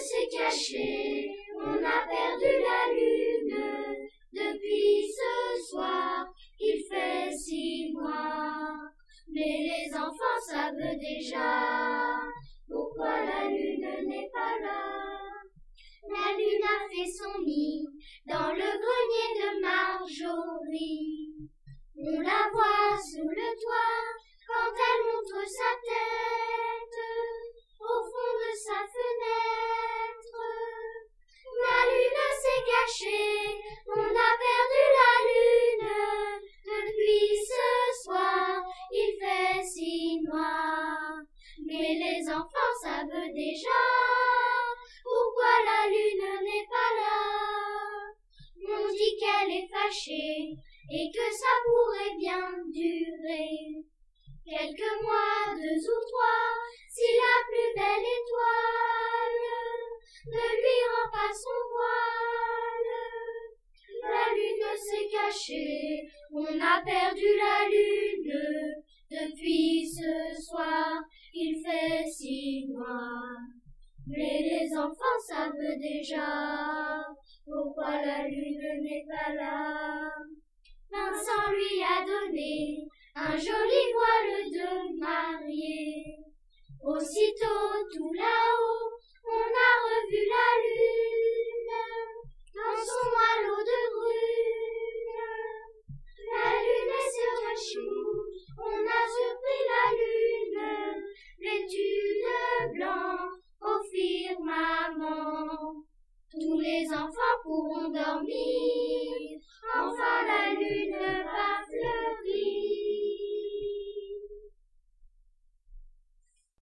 s'est caché, on a perdu la lune. Depuis ce soir, il fait 6 mois. Mais les enfants savent déjà pourquoi la lune n'est pas là. La lune a fait son nid dans le grenier de Marjorie. On la voit sous le toit quand elle montre sa tête au fond de sa fenêtre. La lune s'est cachée, on a perdu la lune. Depuis ce soir, il fait 6 mois. Mais les enfants savent déjà pourquoi la lune n'est pas là. On dit qu'elle est fâchée et que ça pourrait bien durer quelques mois, 2 ou 3, si la plus belle étoile ne lui rend pas son voile. La lune s'est cachée, on a perdu la lune. Depuis ce soir, il fait 6 mois. Mais les enfants savent déjà pourquoi la lune n'est pas là. Vincent lui a donné un joli voile de mariée. Aussitôt tout là-haut, on a revu la lune dans son moelleux de brune. La lune est sur le chou, on a surpris la lune, vêtue de blanc au firmament. Tous les enfants pourront dormir